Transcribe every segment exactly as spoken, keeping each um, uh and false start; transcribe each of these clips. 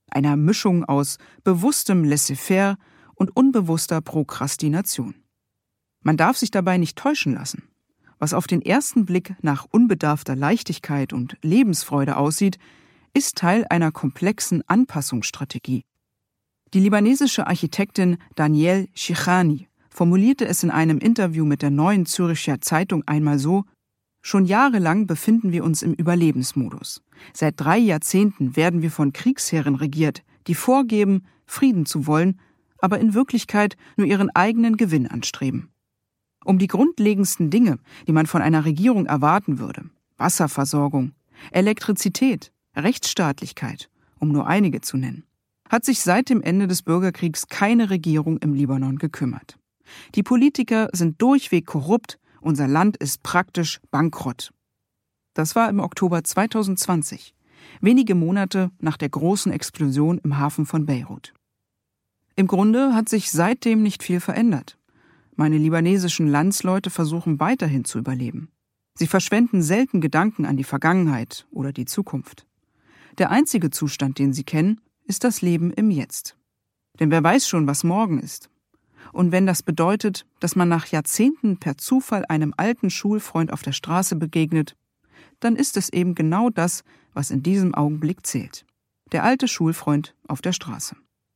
einer Mischung aus bewusstem Laissez-faire und unbewusster Prokrastination. Man darf sich dabei nicht täuschen lassen. Was auf den ersten Blick nach unbedarfter Leichtigkeit und Lebensfreude aussieht, ist Teil einer komplexen Anpassungsstrategie. Die libanesische Architektin Danielle Shichani formulierte es in einem Interview mit der Neuen Zürcher Zeitung einmal so: Schon jahrelang befinden wir uns im Überlebensmodus. Seit drei Jahrzehnten werden wir von Kriegsherren regiert, die vorgeben, Frieden zu wollen, aber in Wirklichkeit nur ihren eigenen Gewinn anstreben. Um die grundlegendsten Dinge, die man von einer Regierung erwarten würde, Wasserversorgung, Elektrizität, Rechtsstaatlichkeit, um nur einige zu nennen, hat sich seit dem Ende des Bürgerkriegs keine Regierung im Libanon gekümmert. Die Politiker sind durchweg korrupt, unser Land ist praktisch bankrott. Das war im Oktober zweitausendzwanzig, wenige Monate nach der großen Explosion im Hafen von Beirut. Im Grunde hat sich seitdem nicht viel verändert. Meine libanesischen Landsleute versuchen weiterhin zu überleben. Sie verschwenden selten Gedanken an die Vergangenheit oder die Zukunft. Der einzige Zustand, den sie kennen, ist das Leben im Jetzt. Denn wer weiß schon, was morgen ist. Und wenn das bedeutet, dass man nach Jahrzehnten per Zufall einem alten Schulfreund auf der Straße begegnet, dann ist es eben genau das, was in diesem Augenblick zählt. Der alte Schulfreund auf der Straße.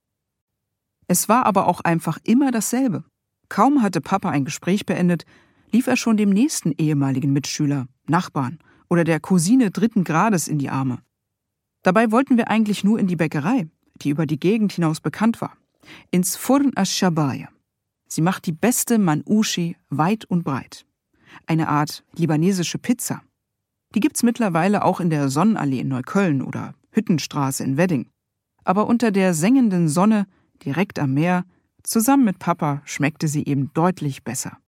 Es war aber auch einfach immer dasselbe. Kaum hatte Papa ein Gespräch beendet, lief er schon dem nächsten ehemaligen Mitschüler, Nachbarn oder der Cousine dritten Grades in die Arme. Dabei wollten wir eigentlich nur in die Bäckerei, die über die Gegend hinaus bekannt war, ins Furn ash-Shabaya. Sie macht die beste Manushi weit und breit. Eine Art libanesische Pizza. Die gibt's mittlerweile auch in der Sonnenallee in Neukölln oder Hüttenstraße in Wedding. Aber unter der sengenden Sonne, direkt am Meer, zusammen mit Papa schmeckte sie eben deutlich besser.